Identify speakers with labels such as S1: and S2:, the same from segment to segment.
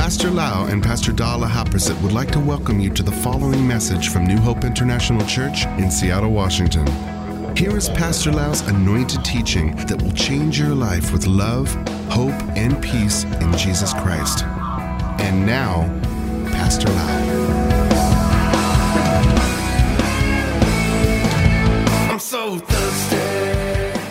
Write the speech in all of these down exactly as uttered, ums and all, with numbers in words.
S1: Pastor Lau and Pastor Dala Haprasit would like to welcome you to the following message from New Hope International Church in Seattle, Washington. Here is Pastor Lau's anointed teaching that will change your life with love, hope, and peace in Jesus Christ. And now, Pastor Lau. I'm so thirsty.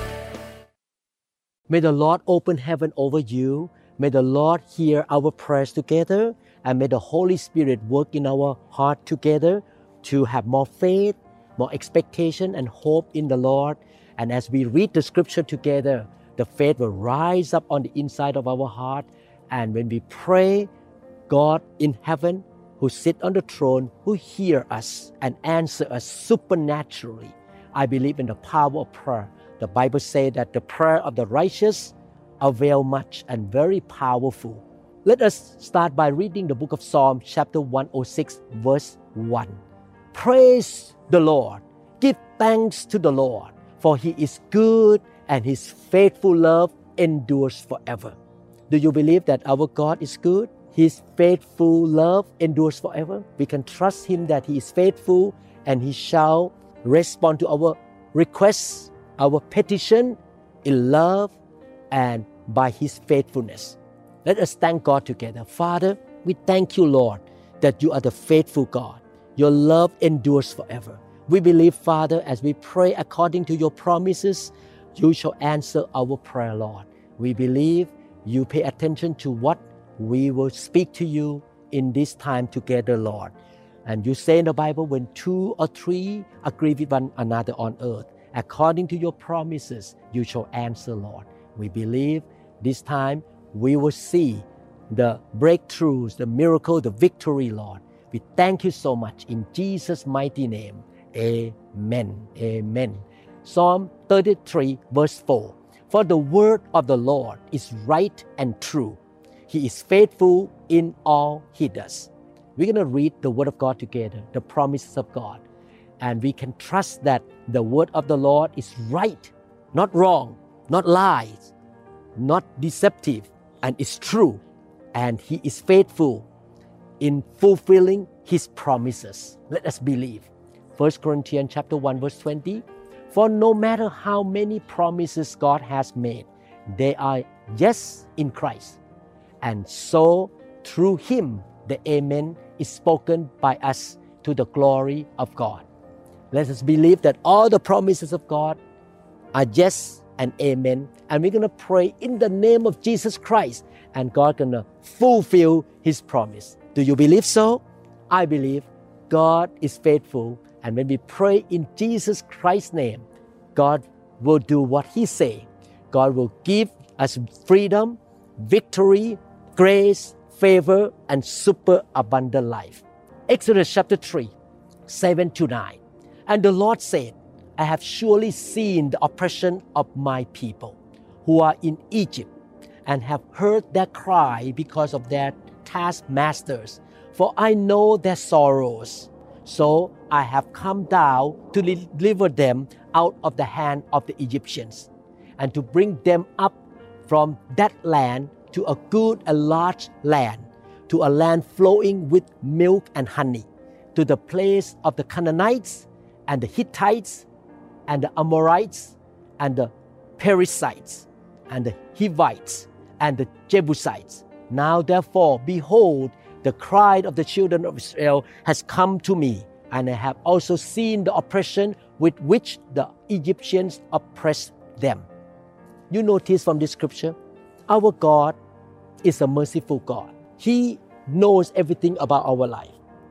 S2: May the Lord open heaven over you. May the Lord hear our prayers together, and may the Holy Spirit work in our heart together to have more faith, more expectation and hope in the Lord. And as we read the scripture together, the faith will rise up on the inside of our heart. And when we pray, God in heaven, who sit on the throne, who hear us and answer us supernaturally. I believe in the power of prayer. The Bible says that the prayer of the righteous avail much and very powerful. Let us start by reading the book of Psalm chapter one oh six verse one. Praise the Lord. Give thanks to the Lord, for He is good and His faithful love endures forever. Do you believe that our God is good? His faithful love endures forever. We can trust Him that He is faithful and He shall respond to our requests, our petition in love and by His faithfulness. Let us thank God together. Father, we thank you, Lord, that you are the faithful God. Your love endures forever. We believe, Father, as we pray according to your promises, you shall answer our prayer, Lord. We believe you pay attention to what we will speak to you in this time together, Lord. And you say in the Bible, when two or three agree with one another on earth, according to your promises, you shall answer, Lord. We believe this time we will see the breakthroughs, the miracle, the victory, Lord. We thank you so much in Jesus' mighty name. Amen. Amen. Psalm thirty-three verse four. For the word of the Lord is right and true. He is faithful in all He does. We're going to read the word of God together, the promises of God. And we can trust that the word of the Lord is right, not wrong, not lies, not deceptive, and is true. And He is faithful in fulfilling His promises. Let us believe. First Corinthians chapter one verse twenty. For no matter how many promises God has made, they are yes in Christ. And so through Him, the Amen is spoken by us to the glory of God. Let us believe that all the promises of God are yes and amen. And we're going to pray in the name of Jesus Christ. And God going to fulfill His promise. Do you believe so? I believe God is faithful. And when we pray in Jesus Christ's name, God will do what He say. God will give us freedom, victory, grace, favor, and super abundant life. Exodus chapter three, seven to nine. And the Lord said, I have surely seen the oppression of my people who are in Egypt, and have heard their cry because of their taskmasters, for I know their sorrows. So I have come down to deliver them out of the hand of the Egyptians, and to bring them up from that land to a good and large land, to a land flowing with milk and honey, to the place of the Canaanites, and the Hittites, and the Amorites, and the Perizzites, and the Hivites, and the Jebusites. Now therefore, behold, the cry of the children of Israel has come to me, and I have also seen the oppression with which the Egyptians oppressed them. You notice from this scripture, our God is a merciful God. He knows everything about our life.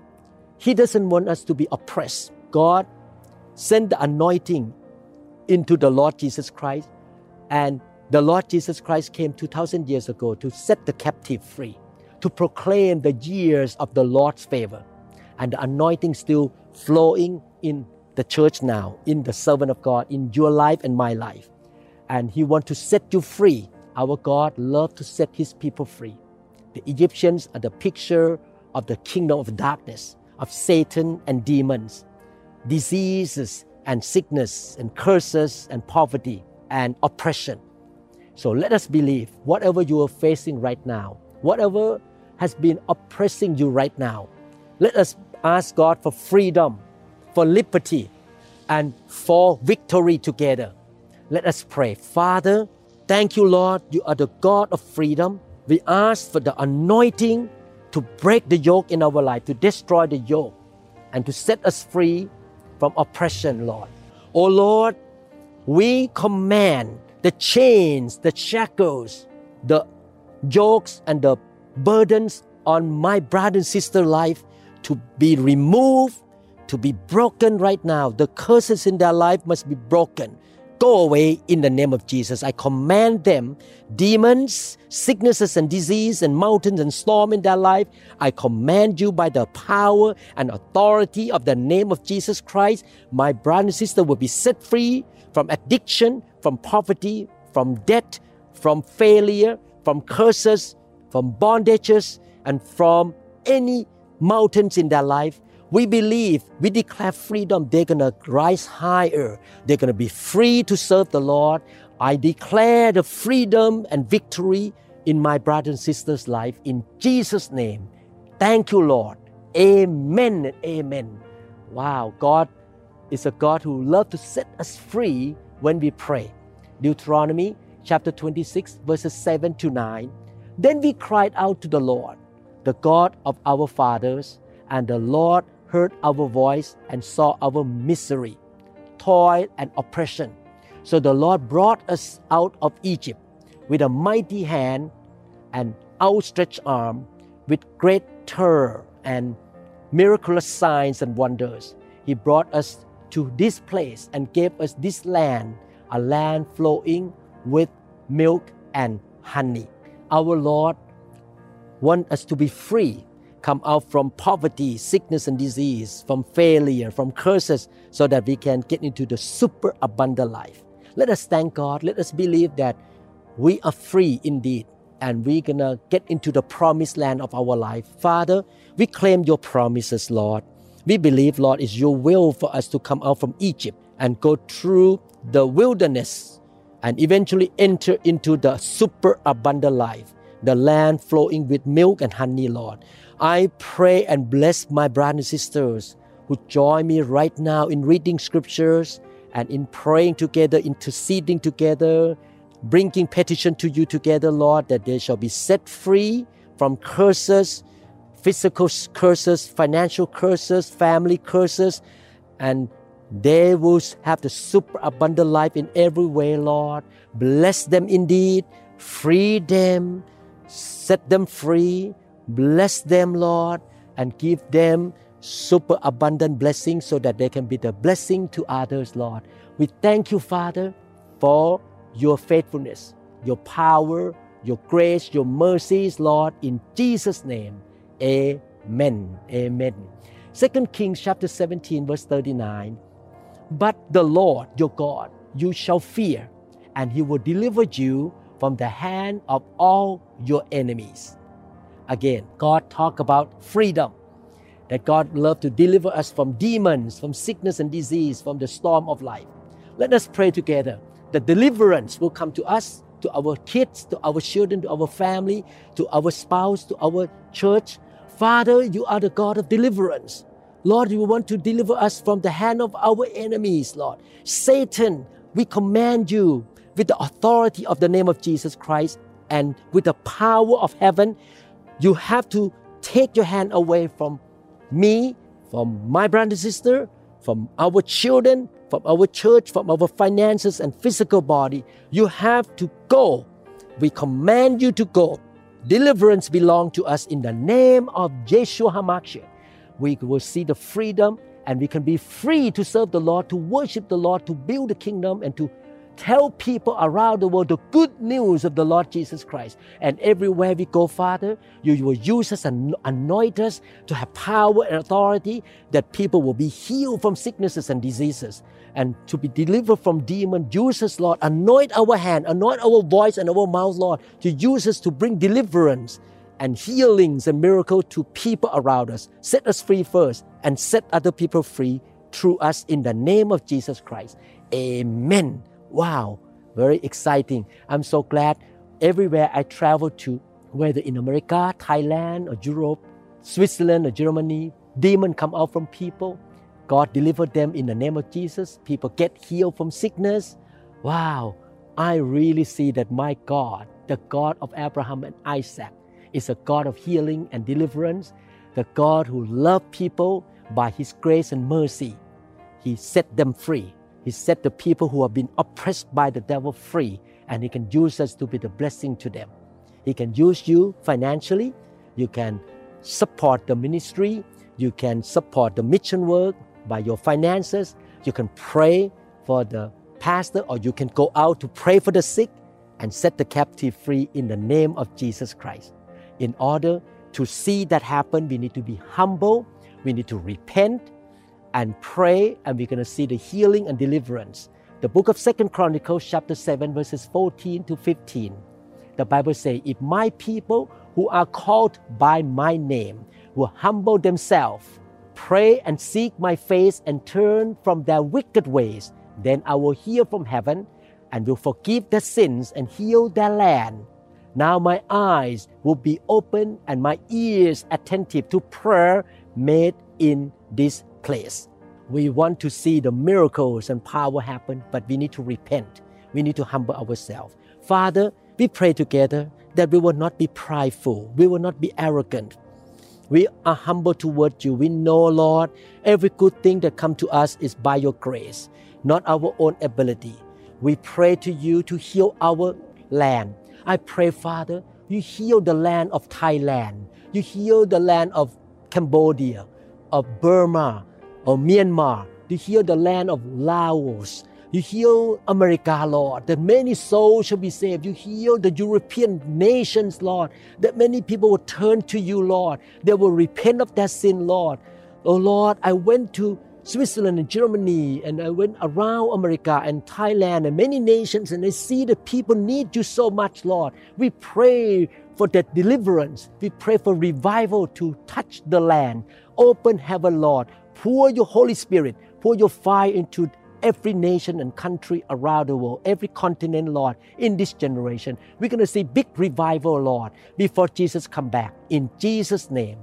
S2: He doesn't want us to be oppressed. God send the anointing into the Lord Jesus Christ, and the Lord Jesus Christ came two thousand years ago to set the captive free, to proclaim the years of the Lord's favor. And the anointing still flowing in the church now, in the servant of God, in your life and my life. And He wants to set you free. Our God loves to set His people free. The Egyptians are the picture of the kingdom of darkness, of Satan and demons, diseases and sickness and curses and poverty and oppression. So let us believe whatever you are facing right now, whatever has been oppressing you right now. Let us ask God for freedom, for liberty, and for victory together. Let us pray. Father, thank you, Lord. You are the God of freedom. We ask for the anointing to break the yoke in our life, to destroy the yoke, and to set us free from oppression, Lord. Oh Lord, we command the chains, the shackles, the yokes, and the burdens on my brother and sister life to be removed, to be broken right now. The curses in their life must be broken. Go away in the name of Jesus. I command them, demons, sicknesses and disease and mountains and storm in their life. I command you by the power and authority of the name of Jesus Christ. My brother and sister will be set free from addiction, from poverty, from debt, from failure, from curses, from bondages, and from any mountains in their life. We believe, we declare freedom. They're going to rise higher. They're going to be free to serve the Lord. I declare the freedom and victory in my brothers and sisters' life in Jesus' name. Thank you, Lord. Amen and amen. Wow, God is a God who loves to set us free when we pray. Deuteronomy chapter twenty-six, verses seven to nine. Then we cried out to the Lord, the God of our fathers, and the Lord heard our voice and saw our misery, toil, and oppression. So the Lord brought us out of Egypt with a mighty hand and outstretched arm, with great terror and miraculous signs and wonders. He brought us to this place and gave us this land, a land flowing with milk and honey. Our Lord wants us to be free, come out from poverty, sickness and disease, from failure, from curses, so that we can get into the super abundant life. Let us thank God. Let us believe that we are free indeed, and we're going to get into the promised land of our life. Father, we claim your promises, Lord. We believe, Lord, it's your will for us to come out from Egypt and go through the wilderness and eventually enter into the super abundant life, the land flowing with milk and honey, Lord. I pray and bless my brothers and sisters who join me right now in reading scriptures and in praying together, interceding together, bringing petition to you together, Lord, that they shall be set free from curses, physical curses, financial curses, family curses, and they will have the super abundant life in every way, Lord. Bless them indeed, free them, set them free, bless them, Lord, and give them super abundant blessings so that they can be the blessing to others, Lord. We thank you, Father, for your faithfulness, your power, your grace, your mercies, Lord, in Jesus' name. Amen. Amen. Second Kings chapter seventeen, verse thirty-nine. But the Lord your God you shall fear, and he will deliver you from the hand of all your enemies. Again, God talked about freedom, that God loved to deliver us from demons, from sickness and disease, from the storm of life. Let us pray together that deliverance will come to us, to our kids, to our children, to our family, to our spouse, to our church. Father, you are the God of deliverance. Lord, you want to deliver us from the hand of our enemies, Lord. Satan, we command you with the authority of the name of Jesus Christ and with the power of heaven, you have to take your hand away from me, from my brother and sister, from our children, from our church, from our finances and physical body. You have to go. We command you to go. Deliverance belongs to us in the name of Yeshua HaMashiach. We will see the freedom and we can be free to serve the Lord, to worship the Lord, to build the kingdom, and to tell people around the world the good news of the Lord Jesus Christ. And everywhere we go, Father, you will use us and anoint us to have power and authority, that people will be healed from sicknesses and diseases and to be delivered from demons. Use us, Lord. Anoint our hand, anoint our voice and our mouth, Lord, to use us to bring deliverance and healings and miracles to people around us. Set us free first and set other people free through us in the name of Jesus Christ. Amen. Wow, very exciting. I'm so glad everywhere I travel to, whether in America, Thailand, or Europe, Switzerland or Germany, demons come out from people. God delivered them in the name of Jesus. People get healed from sickness. Wow, I really see that my God, the God of Abraham and Isaac, is a God of healing and deliverance, the God who loved people by His grace and mercy. He set them free. He set the people who have been oppressed by the devil free, and He can use us to be the blessing to them. He can use you financially. You can support the ministry. You can support the mission work by your finances. You can pray for the pastor, or you can go out to pray for the sick and set the captive free in the name of Jesus Christ. In order to see that happen, we need to be humble. We need to repent and pray, and we're going to see the healing and deliverance. The book of Second Chronicles chapter seven verses fourteen to fifteen. The Bible says, if my people who are called by my name will humble themselves, pray and seek my face and turn from their wicked ways, then I will hear from heaven and will forgive their sins and heal their land. Now my eyes will be open and my ears attentive to prayer made in this place. We want to see the miracles and power happen, but we need to repent. We need to humble ourselves. Father, we pray together that we will not be prideful. We will not be arrogant. We are humble toward you. We know, Lord, every good thing that comes to us is by your grace, not our own ability. We pray to you to heal our land. I pray, Father, you heal the land of Thailand. You heal the land of Cambodia, of Burma, of Myanmar. You heal the land of Laos. You heal America, Lord, that many souls shall be saved. You heal the European nations, Lord, that many people will turn to you, Lord. They will repent of their sin, Lord. Oh, Lord, I went to Switzerland and Germany, and I went around America and Thailand and many nations, and I see the people need you so much, Lord. We pray for that deliverance. We pray for revival to touch the land. Open heaven, Lord. Pour your Holy Spirit, pour your fire into every nation and country around the world, every continent, Lord, in this generation. We're going to see big revival, Lord, before Jesus come back. In Jesus' name,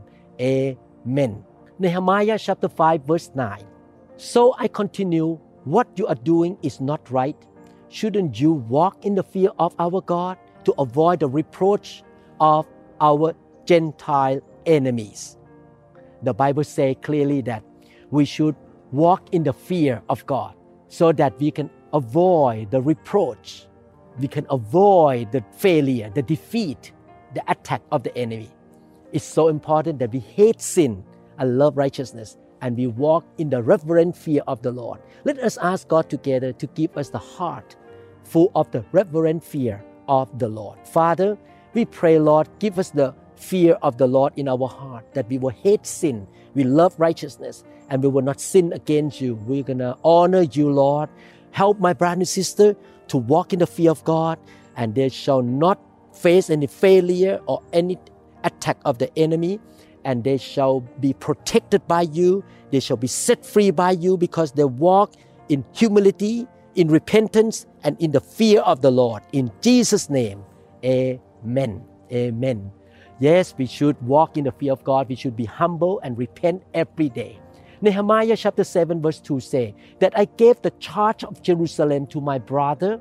S2: amen. Nehemiah chapter five, verse nine. So I continue, what you are doing is not right. Shouldn't you walk in the fear of our God to avoid the reproach of our Gentile enemies? The Bible says clearly that we should walk in the fear of God so that we can avoid the reproach. We can avoid the failure, the defeat, the attack of the enemy. It's so important that we hate sin and love righteousness, and we walk in the reverent fear of the Lord. Let us ask God together to give us the heart full of the reverent fear of the Lord. Father, we pray, Lord, give us the fear of the Lord in our heart, that we will hate sin, we love righteousness, and we will not sin against you. We're going to honor you, Lord. Help my brother and sister to walk in the fear of God, and they shall not face any failure or any attack of the enemy, and they shall be protected by you. They shall be set free by you because they walk in humility, in repentance, and in the fear of the Lord. In Jesus' name, amen. Amen. Yes, we should walk in the fear of God. We should be humble and repent every day. Nehemiah chapter seven verse two say that I gave the charge of Jerusalem to my brother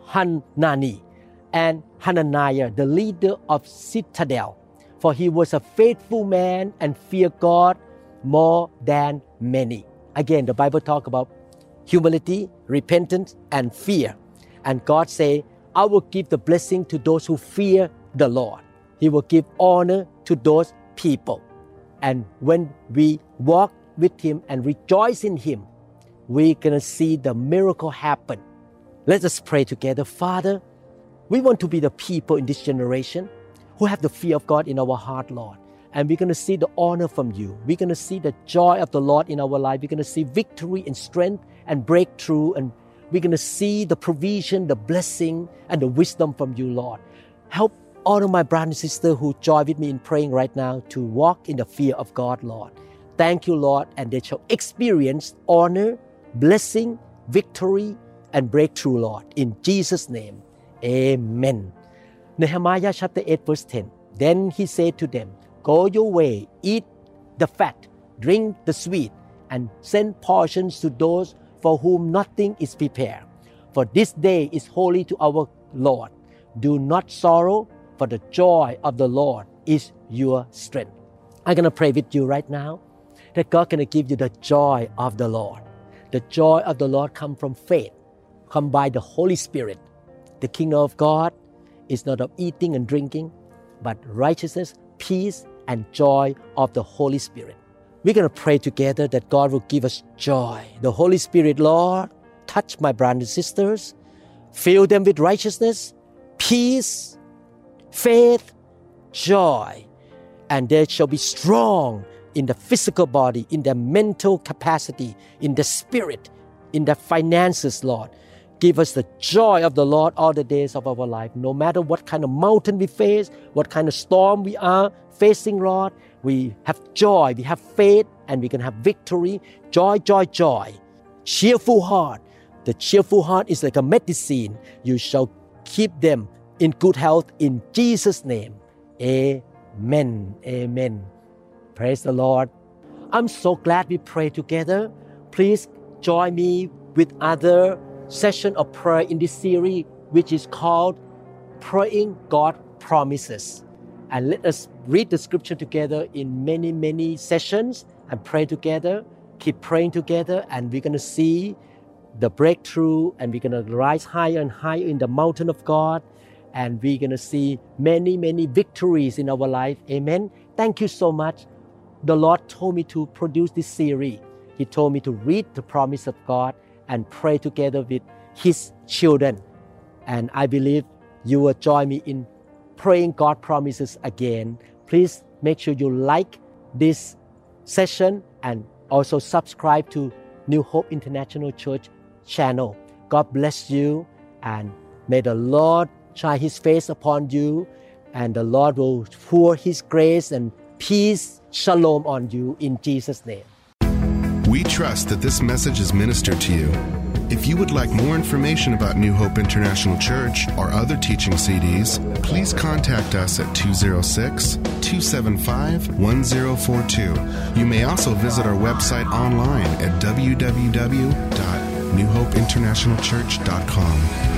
S2: Hanani and Hananiah, the leader of citadel, for he was a faithful man and feared God more than many. Again, the Bible talk about humility, repentance, and fear. And God say, I will give the blessing to those who fear the Lord. He will give honor to those people. And when we walk with Him and rejoice in Him, we're going to see the miracle happen. Let us pray together. Father, we want to be the people in this generation who have the fear of God in our heart, Lord. And we're going to see the honor from you. We're going to see the joy of the Lord in our life. We're going to see victory and strength and breakthrough. And we're going to see the provision, the blessing, and the wisdom from you, Lord. Help all of my brothers and sisters who join with me in praying right now to walk in the fear of God, Lord. Thank you, Lord, and they shall experience honor, blessing, victory, and breakthrough, Lord. In Jesus' name, amen. Nehemiah chapter eight verse ten. Then he said to them, Go your way, eat the fat, drink the sweet, and send portions to those for whom nothing is prepared. For this day is holy to our Lord. Do not sorrow, for the joy of the Lord is your strength. I'm going to pray with you right now that God going to give you the joy of the Lord. The joy of the Lord comes from faith, come by the Holy Spirit. The kingdom of God is not of eating and drinking, but righteousness, peace, and joy of the Holy Spirit. We're going to pray together that God will give us joy. The Holy Spirit, Lord, touch my brothers and sisters, fill them with righteousness, peace, faith, joy, and they shall be strong in the physical body, in their mental capacity, in the spirit, in the finances, Lord. Give us the joy of the Lord all the days of our life. No matter what kind of mountain we face, what kind of storm we are facing, Lord, we have joy, we have faith, and we can have victory. Joy, joy, joy. Cheerful heart. The cheerful heart is like a medicine. You shall keep them in good health in Jesus' name. Amen. Amen. Praise the Lord. I'm so glad we pray together. Please join me with other session of prayer in this series, which is called Praying God Promises. And let us read the scripture together in many, many sessions and pray together. Keep praying together, and we're going to see the breakthrough, and we're going to rise higher and higher in the mountain of God, and we're going to see many, many victories in our life. Amen. Thank you so much. The Lord told me to produce this series. He told me to read the promise of God and pray together with His children. And I believe you will join me in praying God promises again. Please make sure you like this session and also subscribe to New Hope International Church channel. God bless you, and may the Lord shine His face upon you, and the Lord will pour His grace and peace, shalom on you in Jesus' name.
S1: We trust that this message is ministered to you. If you would like more information about New Hope International Church or other teaching C Ds, please contact us at two oh six, two seven five, one oh four two. You may also visit our website online at w w w dot new hope international church dot com.